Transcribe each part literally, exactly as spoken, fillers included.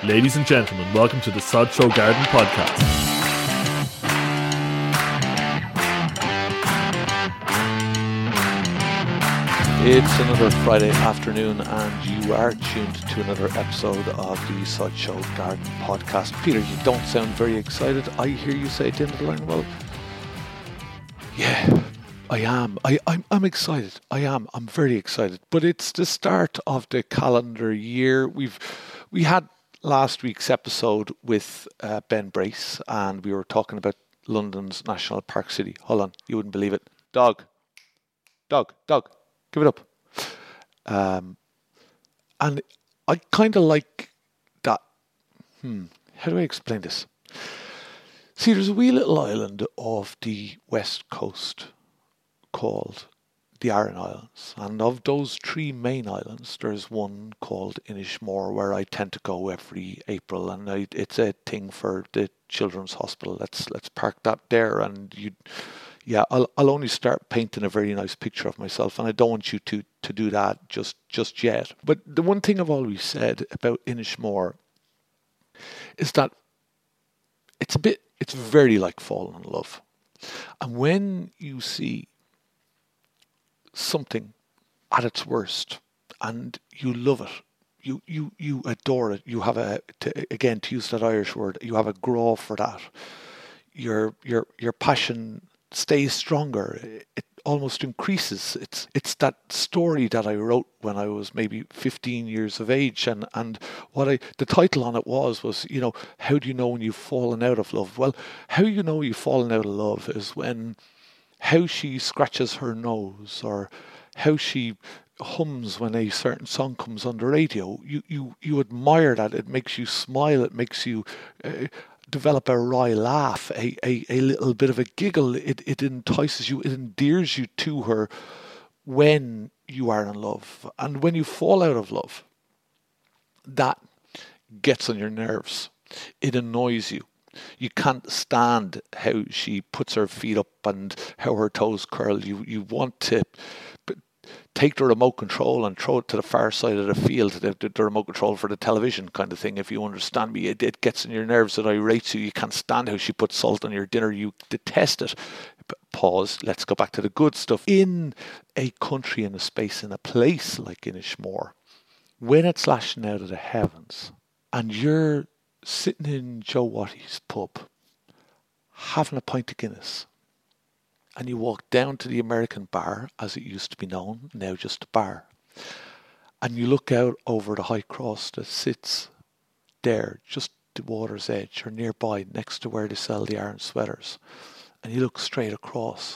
Ladies and gentlemen, welcome to the Sideshow Garden Podcast. It's another Friday afternoon and you are tuned to another episode of the Sideshow Garden Podcast. Peter, you don't sound very excited. I hear you say at the end of the line, well, yeah, I am. I, I'm, I'm excited. I am. I'm very excited. But it's the start of the calendar year. We've we had last week's episode with uh, Ben Brace, and we were talking about London's National Park City. Hold on, you wouldn't believe it. Dog, dog, dog, give it up. Um, and I kind of like that. Hmm, how do I explain this? See, there's a wee little island off the west coast called the Aran Islands, and of those three main islands there's one called Inishmore where I tend to go every April, and I, it's a thing for the Children's Hospital. Let's let's park that there, and you yeah I'll I'll only start painting a very nice picture of myself, and I don't want you to to do that just just yet. But the one thing I've always said about Inishmore is that it's a bit it's very like falling in love, and when you see something at its worst and you love it, you you you adore it, you have a to, again to use that Irish word, you have a grow for that, your your your passion stays stronger, it almost increases. It's it's that story that I wrote when I was maybe fifteen years of age, and and what I the title on it was was you know, how do you know when you've fallen out of love? Well, how you know you've fallen out of love is when how she scratches her nose, or how she hums when a certain song comes on the radio. You you, you admire that. It makes you smile. It makes you uh, develop a wry laugh, a, a, a little bit of a giggle. It, it entices you. It endears you to her when you are in love. And when you fall out of love, that gets on your nerves. It annoys you. You can't stand how she puts her feet up and how her toes curl. You you want to take the remote control and throw it to the far side of the field, the, the, the remote control for the television kind of thing, if you understand me. It, it gets in your nerves. It irates you. You can't stand how she puts salt on your dinner. You detest it. But pause. Let's go back to the good stuff. In a country, in a space, in a place like Inishmore, when it's lashing out of the heavens and you're sitting in Joe Watty's pub, having a pint of Guinness, and you walk down to the American bar, as it used to be known, now just a bar, and you look out over the high cross that sits there, just the water's edge, or nearby, next to where they sell the Aran sweaters, and you look straight across.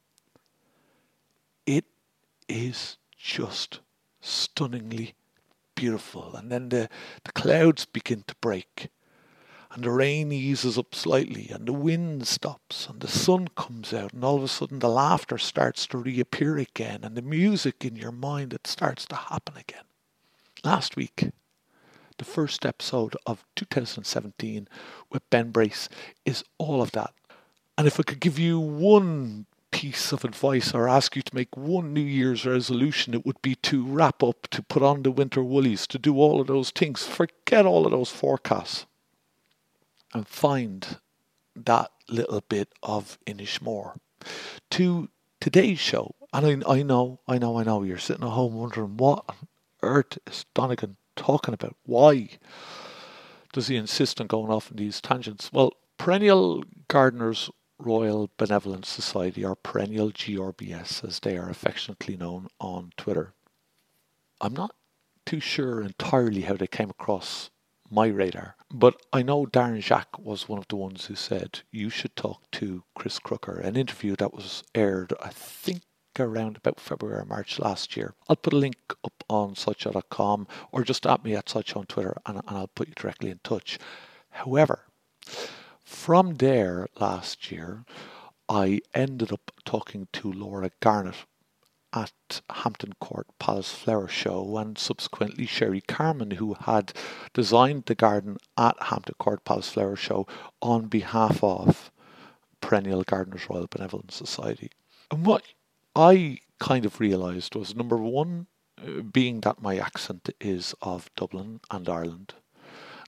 It is just stunningly beautiful. And then the, the clouds begin to break, and the rain eases up slightly, and the wind stops, and the sun comes out, and all of a sudden the laughter starts to reappear again, and the music in your mind, it starts to happen again. Last week, the first episode of two thousand seventeen with Ben Brace is all of that. And if I could give you one piece of advice or ask you to make one New Year's resolution, it would be to wrap up, to put on the winter woolies, to do all of those things. Forget all of those forecasts and find that little bit of Inishmore. To today's show, and I, I know, I know, I know, you're sitting at home wondering, what on earth is Donegan talking about? Why does he insist on going off in these tangents? Well, Perennial Gardeners Royal Benevolent Society, or Perennial G R B S as they are affectionately known on Twitter. I'm not too sure entirely how they came across my radar, but I know Darren Jacques was one of the ones who said you should talk to Chris Crooker, an interview that was aired, I think, around about February or March last year. I'll put a link up on sideshow dot com, or just at me at Sideshow on Twitter, and, and I'll put you directly in touch. However, from there last year, I ended up talking to Laura Garnett at Hampton Court Palace Flower Show, and subsequently Sherry Carman, who had designed the garden at Hampton Court Palace Flower Show on behalf of Perennial Gardeners Royal Benevolent Society. And what I kind of realised was, number one, uh, being that my accent is of Dublin and Ireland,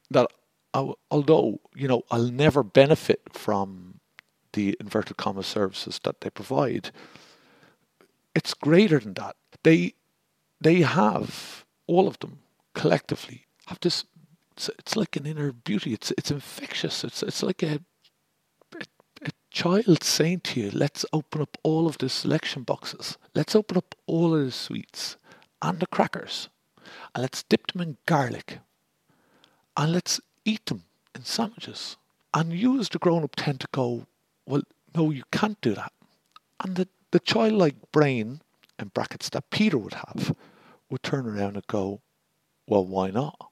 that I, although, you know, I'll never benefit from the inverted comma services that they provide, it's greater than that. They they have, all of them collectively have this, it's, it's like an inner beauty. It's it's infectious. It's it's like a, a a child saying to you, let's open up all of the selection boxes. Let's open up all of the sweets and the crackers, and let's dip them in garlic, and let's eat them in sandwiches. And you as the grown-up tend to go, well, no, you can't do that. And the, the childlike brain, in brackets, that Peter would have, would turn around and go, well, why not?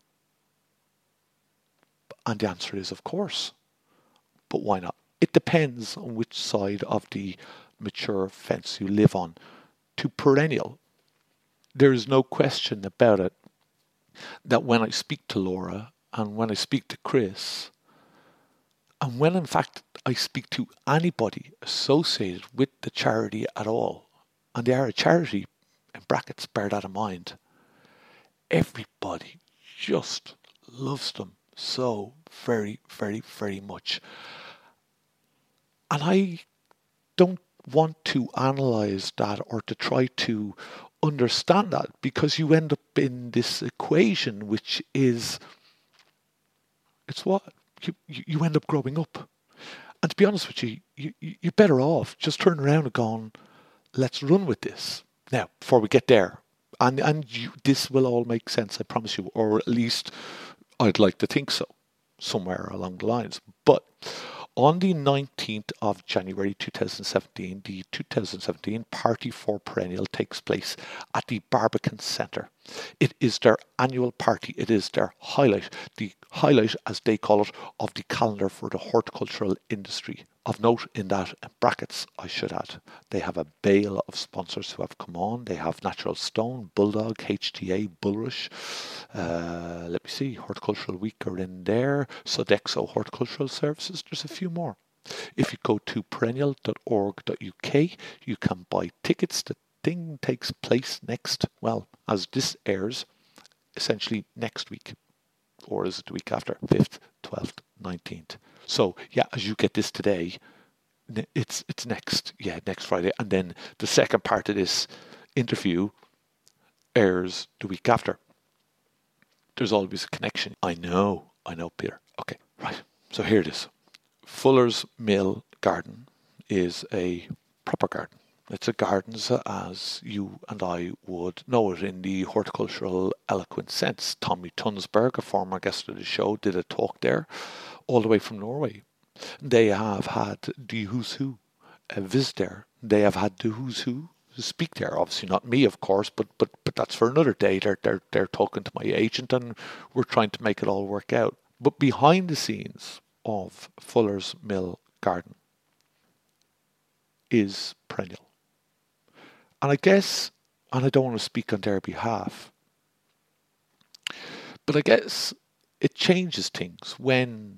And the answer is, of course. But why not? It depends on which side of the mature fence you live on. To perennial, there is no question about it that when I speak to Laura and when I speak to Chris, and when in fact I speak to anybody associated with the charity at all, and they are a charity, in brackets, bear that in mind, everybody just loves them so very, very, very much. And I don't want to analyze that or to try to understand that, because you end up in this equation which is, it's what? You, you end up growing up. And to be honest with you, you, you're better off just turning around and going, let's run with this. Now, before we get there, and, and you, this will all make sense, I promise you, or at least I'd like to think so, somewhere along the lines. But on the nineteenth of January two thousand seventeen, the two thousand seventeen Party for Perennial takes place at the Barbican Centre. It is their annual party. It is their highlight, the highlight, as they call it, of the calendar for the horticultural industry. Of note in that, in brackets, I should add, they have a bale of sponsors who have come on. They have Natural Stone, Bulldog, H T A, Bulrush. Uh, let me see, Horticultural Week are in there. Sodexo Horticultural Services. There's a few more. If you go to perennial dot org dot U K, you can buy tickets. The thing takes place next, well, as this airs, essentially next week. Or is it the week after? fifth, twelfth, nineteenth. So, yeah, as you get this today, it's it's next, yeah, next Friday. And then the second part of this interview airs the week after. There's always a connection. I know, I know, Peter. Okay, right. So here it is. Fuller's Mill Garden is a proper garden. It's a garden as you and I would know it in the horticultural eloquent sense. Tommy Tunsberg, a former guest of the show, did a talk there all the way from Norway. They have had the who's who uh, visit there. They have had the who's who speak there. Obviously not me, of course, but but but that's for another day. They're, they're, they're talking to my agent and we're trying to make it all work out. But behind the scenes of Fuller's Mill Garden is Perennial. And I guess, and I don't want to speak on their behalf, but I guess it changes things when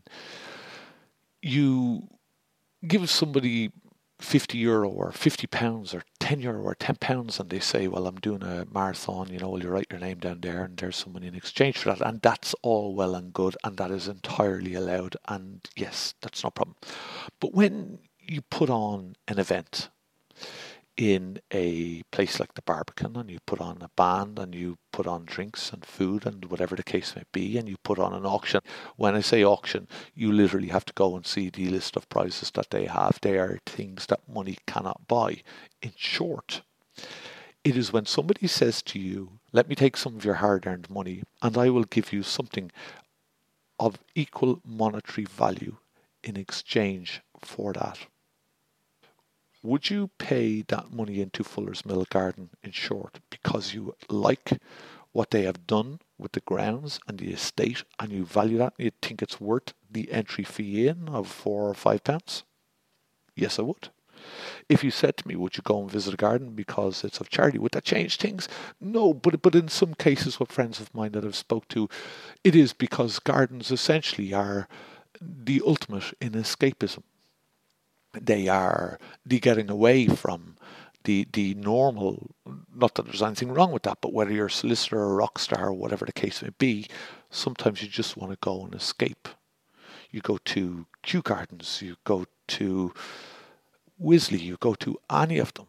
you give somebody fifty euro or fifty pounds or ten euro or ten pounds and they say, well, I'm doing a marathon, you know, will you write your name down there and there's someone in exchange for that. And that's all well and good and that is entirely allowed. And yes, that's no problem. But when you put on an event in a place like the Barbican and you put on a band and you put on drinks and food and whatever the case may be and you put on an auction. When I say auction, you literally have to go and see the list of prizes that they have. They are things that money cannot buy. In short, it is when somebody says to you, let me take some of your hard-earned money and I will give you something of equal monetary value in exchange for that. Would you pay that money into Fuller's Mill Garden, in short, because you like what they have done with the grounds and the estate and you value that and you think it's worth the entry fee in of four or five pounds? Yes, I would. If you said to me, would you go and visit a garden because it's of charity, would that change things? No, but but in some cases with friends of mine that I've spoke to, it is because gardens essentially are the ultimate in escapism. They are the getting away from the the normal, not that there's anything wrong with that, but whether you're a solicitor or a rock star or whatever the case may be, Sometimes you just want to go and escape. You go to Kew Gardens, you go to Wisley, you go to any of them.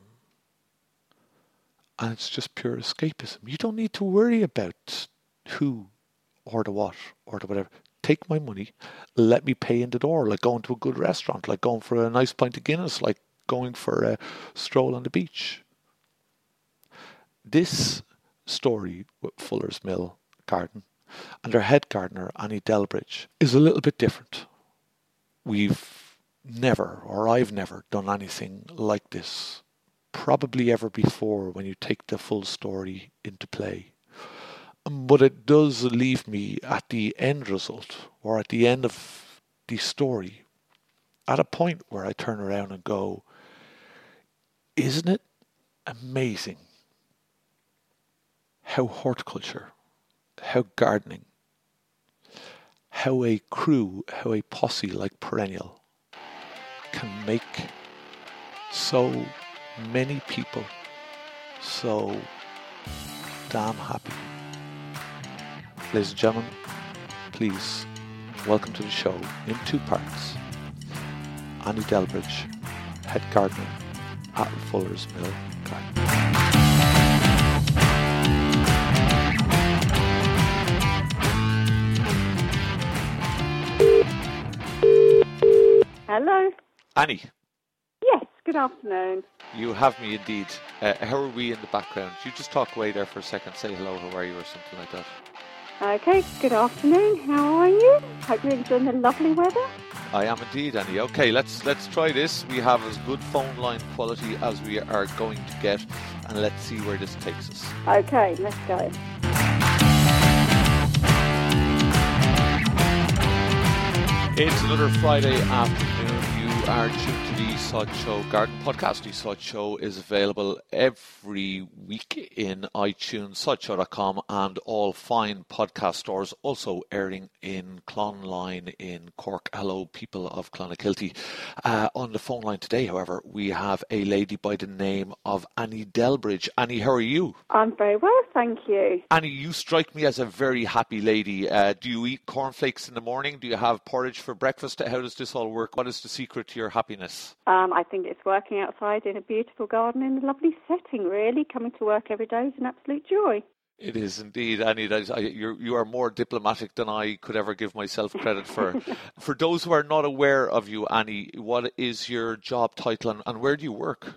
And it's just pure escapism. You don't need to worry about who or the what or the whatever. Take my money, let me pay in the door, like going to a good restaurant, like going for a nice pint of Guinness, like going for a stroll on the beach. This story with Fuller's Mill Garden and their head gardener, Annie Delbridge, is a little bit different. We've never, or I've never, done anything like this, probably ever before when you take the full story into play. But it does leave me at the end result, or at the end of the story, at a point where I turn around and go, isn't it amazing how horticulture, how gardening, how a crew, how a posse like Perennial can make so many people so damn happy. Ladies and gentlemen, please welcome to the show in two parts, Annie Delbridge, head gardener at Fuller's Mill Garden. Hello. Annie. Yes, good afternoon. You have me indeed. Uh, how are we in the background? You just talk away there for a second, say hello, how are you, or something like that. Okay, good afternoon. How are you? Hope you're enjoying the lovely weather. I am indeed, Annie. Okay, let's let's try this. We have as good phone line quality as we are going to get, and let's see where this takes us. Okay, let's go. It's another Friday afternoon. You are tuned to the Sod Show Garden Podcast. The Sod Show is available every week in iTunes, sod show dot com, and all fine podcast stores. Also airing in Clonline in Cork. Hello, people of Clonakilty. Uh, on the phone line today, however, we have a lady by the name of Annie Delbridge. Annie, how are you? I'm very well, thank you. Annie, you strike me as a very happy lady. Uh, do you eat cornflakes in the morning? Do you have porridge for breakfast? How does this all work? What is the secret to your happiness? Um, I think it's working outside in a beautiful garden in a lovely setting, really. Coming to work every day is an absolute joy. It is indeed, Annie. That is, I, you're, you are more diplomatic than I could ever give myself credit for. For those who are not aware of you, Annie, what is your job title and, and where do you work?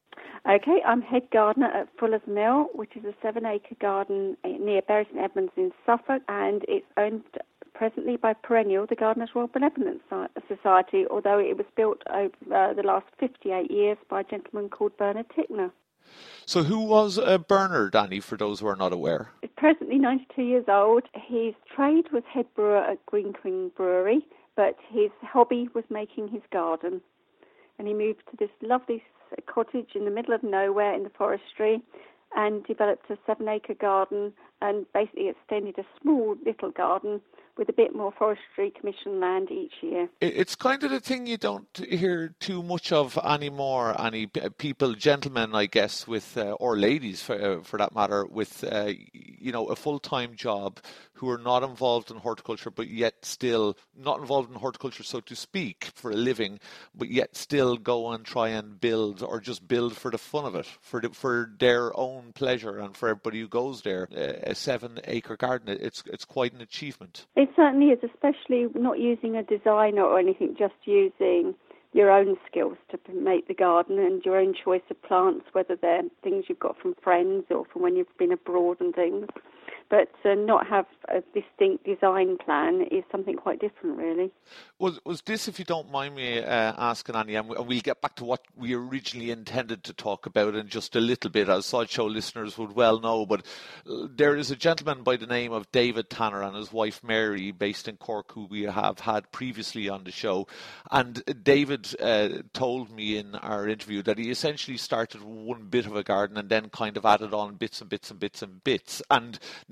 Okay, I'm head gardener at Fuller's Mill, which is a seven-acre garden near Bury St Edmunds in Suffolk, and it's owned presently by Perennial, the Gardeners' Royal Benevolent Society, although it was built over uh, the last fifty-eight years by a gentleman called Bernard Tickner. So who was uh, Bernard, Annie, for those who are not aware? He's presently ninety-two years old. His trade was head brewer at Green Queen Brewery, but his hobby was making his garden. And he moved to this lovely cottage in the middle of nowhere in the forestry and developed a seven-acre garden and basically extended a small little garden with a bit more forestry commission land each year. It's kind of the thing you don't hear too much of anymore, Annie. People, gentlemen, I guess, with uh, or ladies for uh, for that matter, with uh, you know a full-time job, who are not involved in horticulture, but yet still not involved in horticulture, so to speak, for a living, but yet still go and try and build, or just build for the fun of it, for the, for their own pleasure, and for everybody who goes there. A seven-acre garden, it's it's quite an achievement. It certainly is, especially not using a designer or anything, just using your own skills to make the garden and your own choice of plants, whether they're things you've got from friends or from when you've been abroad and things. But to not have a distinct design plan is something quite different, really. Was was this, if you don't mind me uh, asking, Annie, and we'll get back to what we originally intended to talk about in just a little bit, as Sod Show listeners would well know, but there is a gentleman by the name of David Tanner and his wife Mary, based in Cork, who we have had previously on the show. And David uh, told me in our interview that he essentially started one bit of a garden and then kind of added on bits and bits and bits and bits. And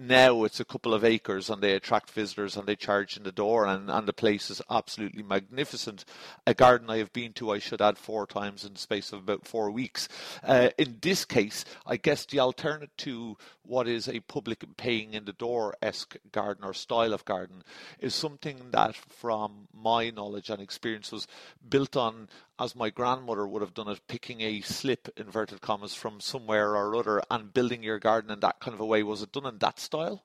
now it's a couple of acres and they attract visitors and they charge in the door, and, and the place is absolutely magnificent. A garden I have been to, I should add, four times in the space of about four weeks. Uh, in this case, I guess the alternate to what is a public paying in the door-esque garden or style of garden is something that, from my knowledge and experience, was built on, as my grandmother would have done it, picking a slip, inverted commas, from somewhere or other and building your garden in that kind of a way. Was it done in that style?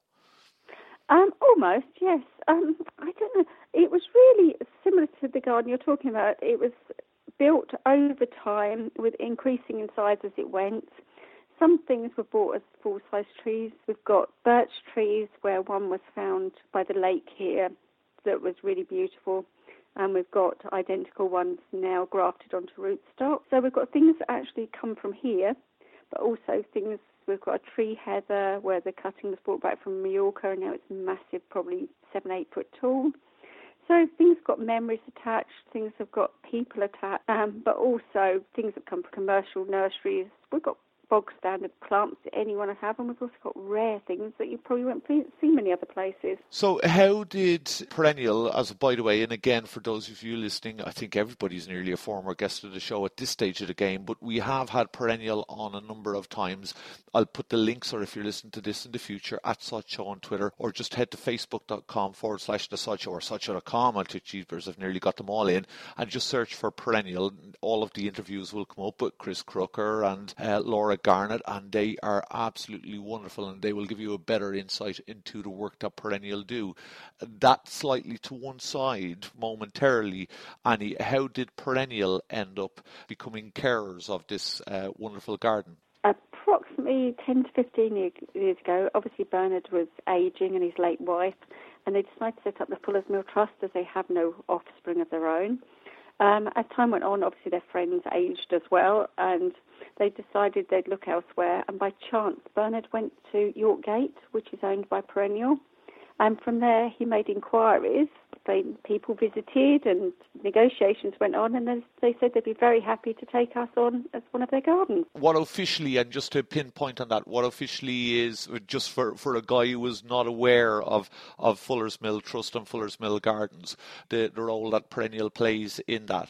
Um, almost, yes. Um, I don't know. It was really similar to the garden you're talking about. It was built over time, with increasing in size as it went. Some things were bought as full-size trees. We've got birch trees, where one was found by the lake here that was really beautiful. And we've got identical ones now grafted onto rootstock. So we've got things that actually come from here, but also things, we've got a tree heather where the cutting was brought back from Mallorca, and now it's massive, probably seven, eight foot tall. So things have got memories attached, things have got people attached, um, but also things that come from commercial nurseries. We've got bog standard plants that anyone would have, and we've also got rare things that you probably won't see many other places. So how did Perennial, as a by the way, and again for those of you listening, I think everybody's nearly a former guest of the show at this stage of the game, but we have had Perennial on a number of times. I'll put the links, or if you're listening to this in the future, at Sod Show on Twitter, or just head to facebook.com forward slash the Sod Show, or sod show dot com. I'll take cheapers, I've nearly got them all in, and just search for Perennial. All of the interviews will come up with Chris Crooker and uh, Laura Garnett, and they are absolutely wonderful, and they will give you a better insight into the work that Perennial do. That slightly to one side momentarily, Annie, how did Perennial end up becoming carers of this uh, wonderful garden? Approximately ten to fifteen years ago, obviously Bernard was ageing and his late wife, and they decided to set up the Fuller's Mill Trust as they have no offspring of their own. Um, as time went on, obviously their friends aged as well, and they decided they'd look elsewhere. And by chance, Bernard went to Yorkgate, which is owned by Perennial. And from there, he made inquiries. They, people visited, and negotiations went on, and they, they said they'd be very happy to take us on as one of their gardens. What officially, and just to pinpoint on that, what officially is, just for, for a guy who was not aware of, of Fuller's Mill Trust and Fuller's Mill Gardens, the, the role that Perennial plays in that?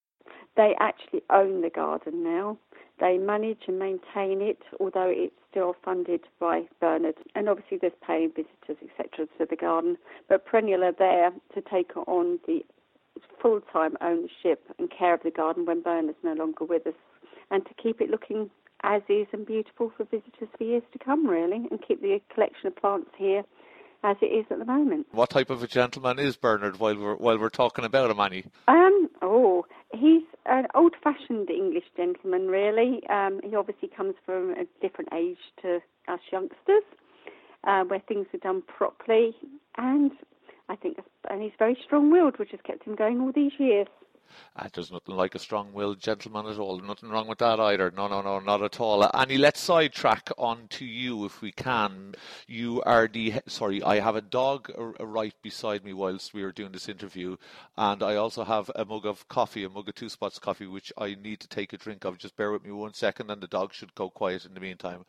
They actually own the garden now. They manage and maintain it, although it's still funded by Bernard. And obviously there's paying visitors, et cetera, to the garden. But Perennial are there to take on the full-time ownership and care of the garden when Bernard's no longer with us, and to keep it looking as is and beautiful for visitors for years to come, really, and keep the collection of plants here as it is at the moment. What type of a gentleman is Bernard while we're, while we're talking about him, Annie? Um, oh, he's an old-fashioned English gentleman, really. Um, he obviously comes from a different age to us youngsters, uh, where things are done properly, and I think, and he's very strong-willed, which has kept him going all these years. Ah, there's nothing like a strong-willed gentleman at all. Nothing wrong with that either. No, no, no, not at all. Annie, let's sidetrack on to you if we can. You are the... Sorry, I have a dog right beside me whilst we are doing this interview, and I also have a mug of coffee, a mug of Two Spots coffee, which I need to take a drink of. Just bear with me one second, and the dog should go quiet in the meantime.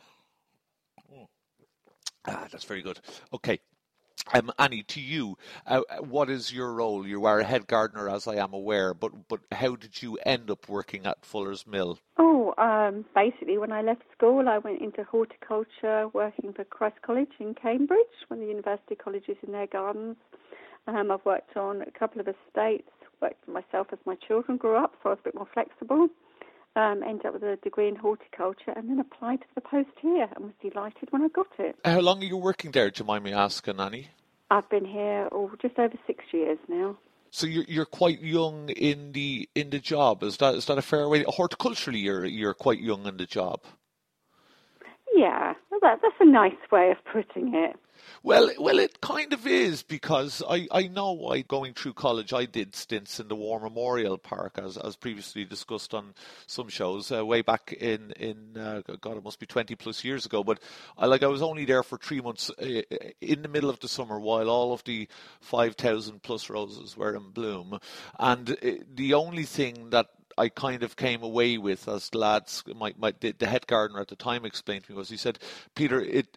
Ah, that's very good. Okay. Um, Annie, to you, uh, what is your role? You are a head gardener, as I am aware, but but how did you end up working at Fuller's Mill? Oh, um, basically, when I left school, I went into horticulture, working for Christ College in Cambridge, one of the university colleges in their gardens. Um, I've worked on a couple of estates, worked for myself as my children grew up, so I was a bit more flexible. Um, ended up with a degree in horticulture, and then applied to the post here and was delighted when I got it. How long are you working there, do you mind me asking, Annie? I've been here oh, just over six years now. So you're you're quite young in the in the job. Is that is that a fair way? Horticulturally, you're you're quite young in the job. Yeah, well, that, that's a nice way of putting it. Well, well, it kind of is, because I, I know I going through college I did stints in the War Memorial Park, as as previously discussed on some shows uh, way back in in uh, God, it must be twenty plus years ago. But I like I was only there for three months uh, in the middle of the summer while all of the five thousand plus roses were in bloom, and uh, the only thing that I kind of came away with, as the lads, my, my, the, the head gardener at the time explained to me, was he said, Peter, it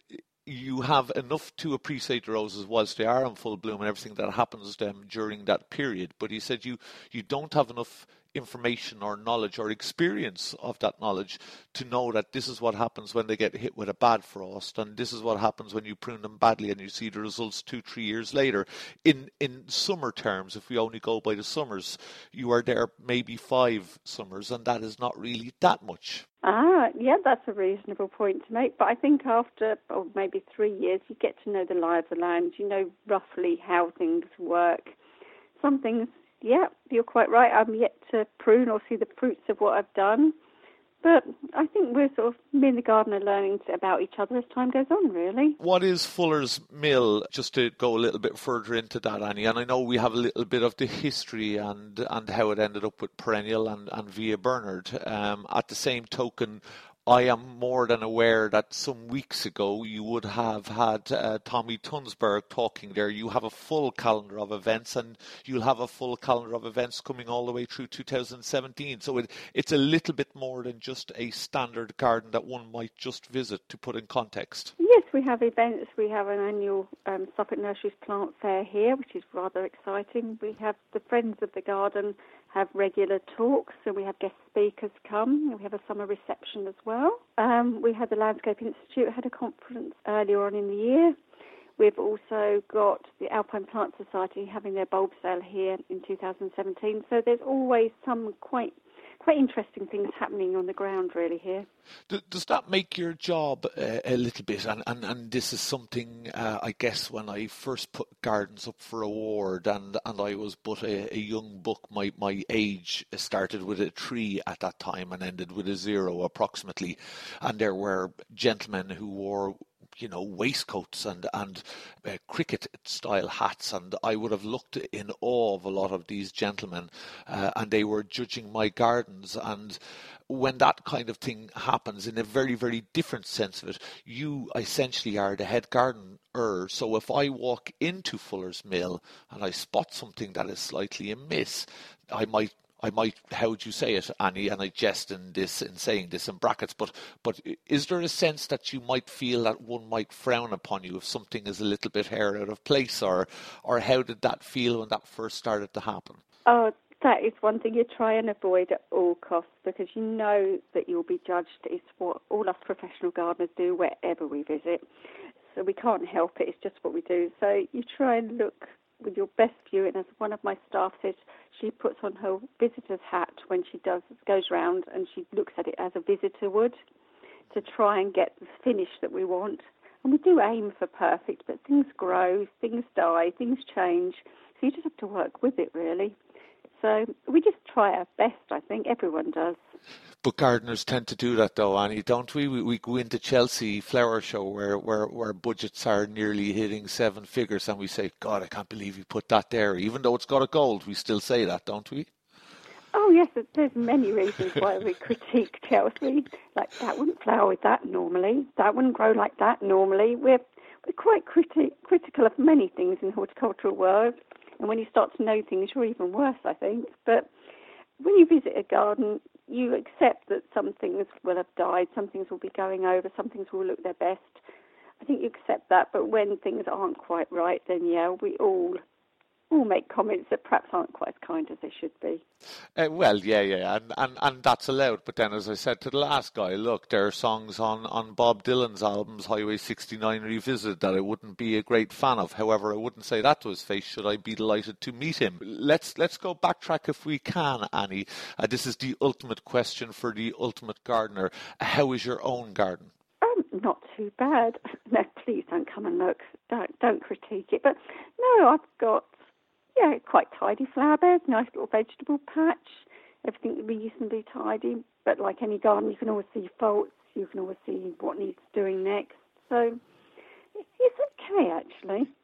you have enough to appreciate the roses whilst they are in full bloom and everything that happens to them during that period. But he said you, you don't have enough information or knowledge or experience of that knowledge to know that this is what happens when they get hit with a bad frost, and this is what happens when you prune them badly and you see the results two, three years later. In in summer terms, if we only go by the summers, you are there maybe five summers, and that is not really that much. Ah, yeah, that's a reasonable point to make. But I think after, or maybe three years, you get to know the lie of the land. You know roughly how things work. Some things, yeah, you're quite right. I'm yet to prune or see the fruits of what I've done. But I think we're sort of, me and the gardener, learning about each other as time goes on, really. What is Fuller's Mill, just to go a little bit further into that, Annie? And I know we have a little bit of the history and, and how it ended up with Perennial and, and Via Bernard. Um, at the same token, I am more than aware that some weeks ago you would have had uh, Tommy Tunsberg talking there. You have a full calendar of events, and you'll have a full calendar of events coming all the way through two thousand seventeen. So it, it's a little bit more than just a standard garden that one might just visit, to put in context. Yes, we have events. We have an annual um, Suffolk Nurseries Plant Fair here, which is rather exciting. We have the Friends of the Garden have regular talks, so we have guest speakers come. We have a summer reception as well. Um, we had the Landscape Institute had a conference earlier on in the year. We've also got the Alpine Plant Society having their bulb sale here in two thousand seventeen. So there's always some quite quite interesting things happening on the ground, really, here. Does that make your job uh, a little bit, and, and, and this is something, uh, I guess, when I first put gardens up for award, and, and I was but a, a young buck, my, my age started with a three at that time and ended with a zero approximately, and there were gentlemen who wore, you know, waistcoats and, and uh, cricket-style hats, and I would have looked in awe of a lot of these gentlemen, uh, and they were judging my gardens. And when that kind of thing happens, in a very, very different sense of it, you essentially are the head gardener. So if I walk into Fuller's Mill and I spot something that is slightly amiss, I might I might, how would you say it, Annie, and I jest in this, in saying this in brackets, but but is there a sense that you might feel that one might frown upon you if something is a little bit hair out of place, or or how did that feel when that first started to happen? Oh, that is one thing you try and avoid at all costs, because you know that you'll be judged. It's what all us professional gardeners do wherever we visit. So we can't help it, it's just what we do. So you try and look with your best view, and as one of my staff said, she puts on her visitor's hat when she does goes round, and she looks at it as a visitor would, to try and get the finish that we want. And we do aim for perfect, but things grow, things die, things change, so you just have to work with it, really. So we just try our best, I think. Everyone does. But gardeners tend to do that, though, Annie, don't we? We, we go into Chelsea Flower Show where, where, where budgets are nearly hitting seven figures, and we say, God, I can't believe you put that there. Even though it's got a gold, we still say that, don't we? Oh, yes, there's many reasons why we critique Chelsea. Like, that wouldn't flower with that normally. That wouldn't grow like that normally. We're, we're quite criti- critical of many things in the horticultural world. And when you start to know things, you're even worse, I think. But when you visit a garden, you accept that some things will have died, some things will be going over, some things will look their best. I think you accept that, but when things aren't quite right, then yeah, we all all make comments that perhaps aren't quite as kind as they should be. Uh, well, yeah, yeah, and, and, and that's allowed. But then, as I said to the last guy, look, there are songs on, on Bob Dylan's albums, Highway sixty-nine Revisited, that I wouldn't be a great fan of. However, I wouldn't say that to his face should I be delighted to meet him. Let's let's go backtrack if we can, Annie. Uh, this is the ultimate question for the ultimate gardener. How is your own garden? Um, not too bad. No, please don't come and look. Don't, don't critique it. But no, I've got... Yeah, quite tidy flower beds, nice little vegetable patch, everything reasonably tidy. But like any garden, you can always see faults, you can always see what needs doing next. So it's okay, actually.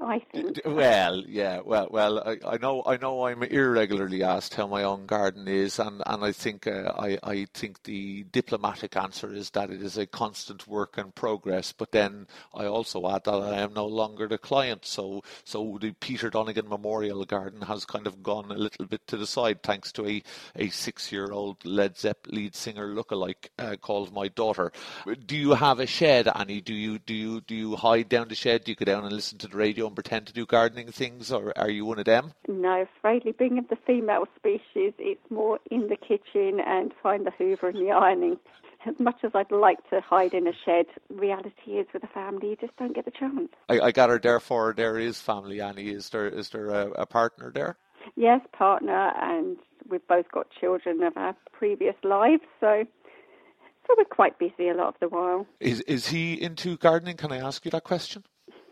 I think. Well, yeah, well, well, I, I know, I know, I'm irregularly asked how my own garden is, and, and I think, uh, I, I think the diplomatic answer is that it is a constant work in progress. But then I also add that I am no longer the client, so, so the Peter Donegan Memorial Garden has kind of gone a little bit to the side, thanks to a, a six-year-old Led Zepp lead singer lookalike uh, called my daughter. Do you have a shed, Annie? Do you, do you, do you hide down the shed? Do you go down and listen to the radio and pretend to do gardening things, or are you one of them? No, frankly, being of the female species, it's more in the kitchen and find the hoover and the ironing. As much as I'd like to hide in a shed, reality is with a family, you just don't get the chance. I, I gather, therefore, there is family, Annie. Is there is there a, a partner there? Yes, partner, and we've both got children of our previous lives, so so we're quite busy a lot of the while. Is is he into gardening? Can I ask you that question?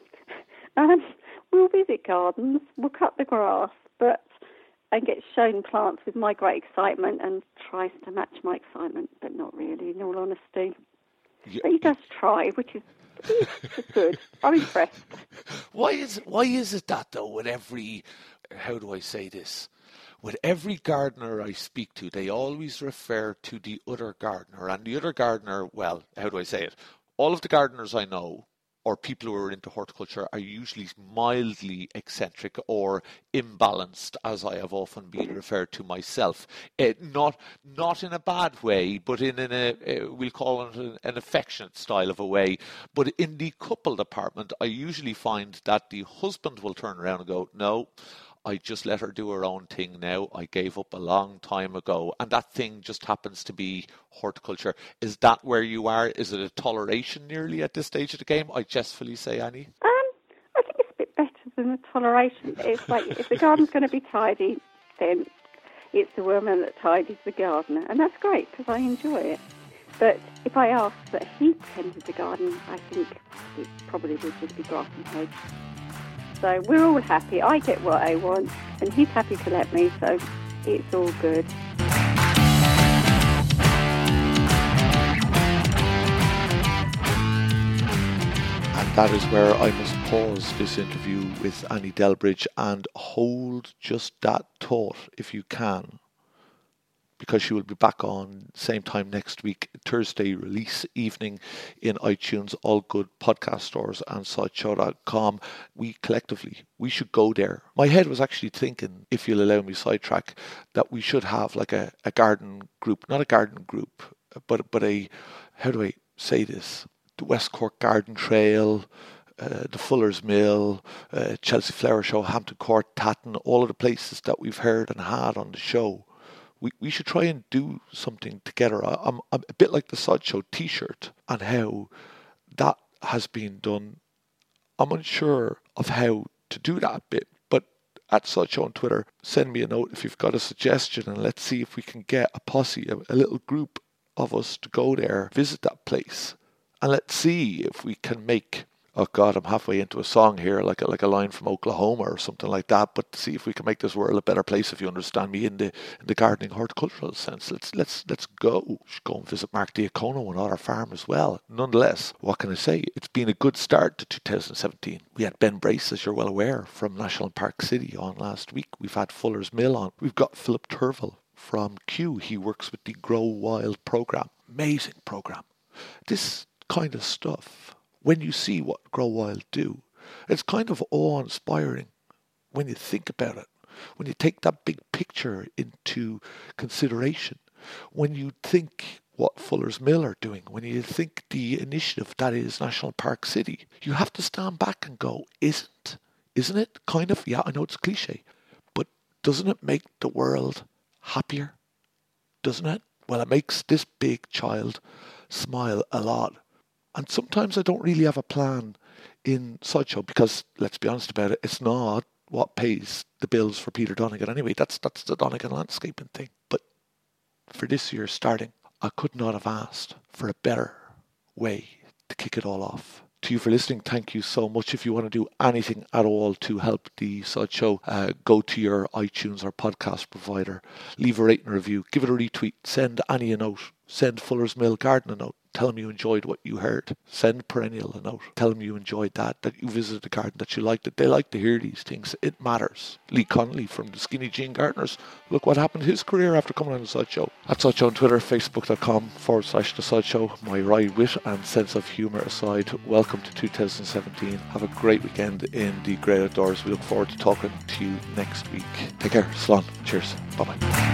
Um, we'll visit gardens, we'll cut the grass, but and get shown plants with my great excitement and tries to match my excitement, but not really, in all honesty. Yeah. But he does try, which is good. I'm impressed. Why is it, why is it that, though, with every, how do I say this, with every gardener I speak to, they always refer to the other gardener, and the other gardener, well, how do I say it, all of the gardeners I know, or people who are into horticulture, are usually mildly eccentric or imbalanced, as I have often been referred to myself. It, not not in a bad way, but in an, a, a, we'll call it an, an affectionate style of a way. But in the couple department, I usually find that the husband will turn around and go, no, I just let her do her own thing now. I gave up a long time ago. And that thing just happens to be horticulture. Is that where you are? Is it a toleration nearly at this stage of the game? I jestfully say, Annie. Um, I think it's a bit better than a toleration. It's like, if the garden's going to be tidy, then it's the woman that tidies the garden. And that's great, because I enjoy it. But if I ask that he tended the garden, I think it probably would just be grass and hedge. So we're all happy. I get what I want, and he's happy to let me, so it's all good. And that is where I must pause this interview with Annie Delbridge and hold just that thought, if you can, because she will be back on same time next week, Thursday release evening in iTunes, all good podcast stores and sideshow dot com. We collectively, we should go there. My head was actually thinking, if you'll allow me sidetrack, that we should have like a, a garden group, not a garden group, but but a, how do I say this? The West Cork Garden Trail, uh, the Fuller's Mill, uh, Chelsea Flower Show, Hampton Court, Tatton, all of the places that we've heard and had on the show. We we should try and do something together. I'm, I'm a bit like the Sideshow t-shirt and how that has been done. I'm unsure of how to do that bit, but at Sideshow on Twitter, send me a note if you've got a suggestion, and let's see if we can get a posse, a, a little group of us to go there, visit that place, and let's see if we can make, oh God, I'm halfway into a song here, like a, like a line from Oklahoma or something like that, but see if we can make this world a better place, if you understand me, in the in the gardening horticultural sense. Let's let's let's go. We should go and visit Mark Diacono and our farm as well. Nonetheless, what can I say? It's been a good start to two thousand seventeen. We had Ben Brace, as you're well aware, from National Park City on last week. We've had Fuller's Mill on. We've got Philip Turville from Kew. He works with the Grow Wild program. Amazing program. This kind of stuff, when you see what Grow Wild do, it's kind of awe-inspiring when you think about it, when you take that big picture into consideration, when you think what Fuller's Mill are doing, when you think the initiative that is National Park City, you have to stand back and go, isn't, isn't it kind of, yeah, I know it's cliche, but doesn't it make the world happier? Doesn't it? Well, it makes this big child smile a lot. And sometimes I don't really have a plan in Sideshow because, let's be honest about it, it's not what pays the bills for Peter Donegan anyway. That's that's the Donegan landscaping thing. But for this year starting, I could not have asked for a better way to kick it all off. To you for listening, thank you so much. If you want to do anything at all to help the Sideshow, uh, go to your iTunes or podcast provider, leave a rating and review, give it a retweet, send Annie a note, send Fuller's Mill Garden a note. Tell them you enjoyed what you heard. Send Perennial a note. Tell them you enjoyed that, that you visited the garden, that you liked it. They like to hear these things. It matters. Lee Connolly from the Skinny Jean Gardeners. Look what happened to his career after coming on the Sideshow. At Sideshow on Twitter, facebook.com forward slash the Sideshow. My wry wit and sense of humour aside, welcome to two thousand seventeen. Have a great weekend in the great outdoors. We look forward to talking to you next week. Take care. Slán. Cheers. Bye bye.